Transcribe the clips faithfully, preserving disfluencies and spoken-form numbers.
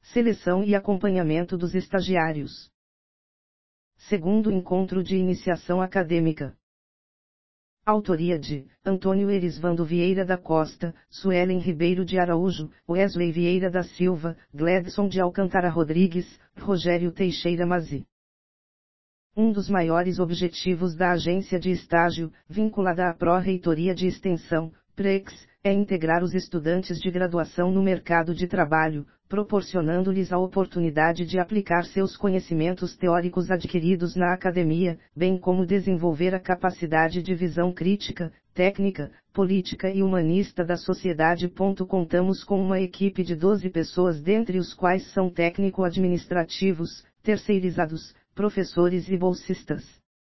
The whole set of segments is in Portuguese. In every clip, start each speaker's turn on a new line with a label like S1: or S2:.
S1: Seleção e acompanhamento dos estagiários. Segundo encontro de iniciação acadêmica. Autoria de Antônio Erisvando Vieira da Costa, Suelen Ribeiro de Araújo, Wesley Vieira da Silva, Gledson de Alcântara Rodrigues, Rogério Teixeira Mazi. Um dos maiores objetivos da agência de estágio, vinculada à Pró-Reitoria de Extensão, PREX, é integrar os estudantes de graduação no mercado de trabalho, proporcionando-lhes a oportunidade de aplicar seus conhecimentos teóricos adquiridos na academia, bem como desenvolver a capacidade de visão crítica, técnica, política e humanista da sociedade. Contamos com uma equipe de doze pessoas, dentre os quais são técnico-administrativos, terceirizados, professores e bolsistas.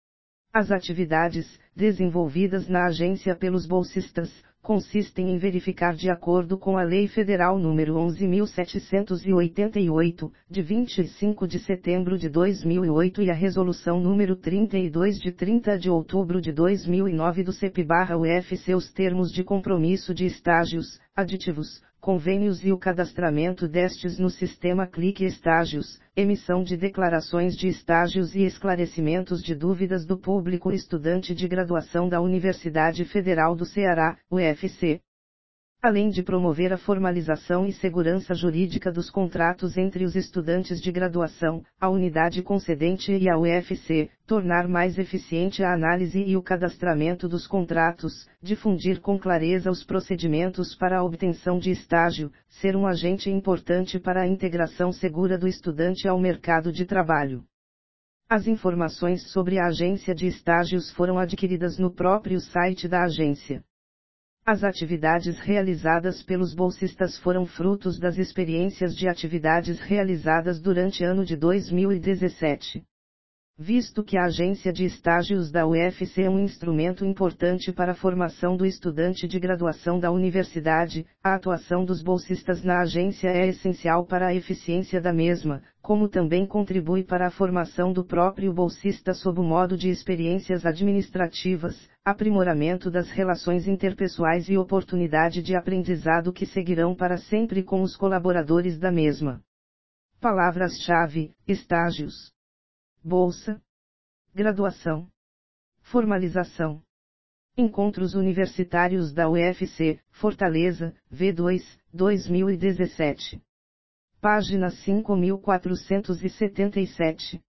S1: As atividades, desenvolvidas na agência pelos bolsistas, consistem em verificar, de acordo com a Lei Federal nº onze mil setecentos e oitenta e oito, de vinte e cinco de setembro de dois mil e oito e a Resolução número trinta e dois de trinta de outubro de dois mil e nove do C E P-U F C, os termos de compromisso de estágios, aditivos, convênios e o cadastramento destes no sistema Clique Estágios, emissão de declarações de estágios e esclarecimentos de dúvidas do público estudante de graduação da Universidade Federal do Ceará, U F C. Além de promover a formalização e segurança jurídica dos contratos entre os estudantes de graduação, a unidade concedente e a U F C, tornar mais eficiente a análise e o cadastramento dos contratos, difundir com clareza os procedimentos para a obtenção de estágio, ser um agente importante para a integração segura do estudante ao mercado de trabalho. As informações sobre a agência de estágios foram adquiridas no próprio site da agência. As atividades realizadas pelos bolsistas foram frutos das experiências de atividades realizadas durante ano de dois mil e dezessete. Visto que a agência de estágios da U F C é um instrumento importante para a formação do estudante de graduação da universidade, a atuação dos bolsistas na agência é essencial para a eficiência da mesma, como também contribui para a formação do próprio bolsista sob o modo de experiências administrativas, aprimoramento das relações interpessoais e oportunidade de aprendizado que seguirão para sempre com os colaboradores da mesma. Palavras-chave: estágios, bolsa, graduação, formalização. Encontros Universitários da U F C, Fortaleza, V dois, dois mil e dezessete. Página cinco mil quatrocentos e setenta e sete.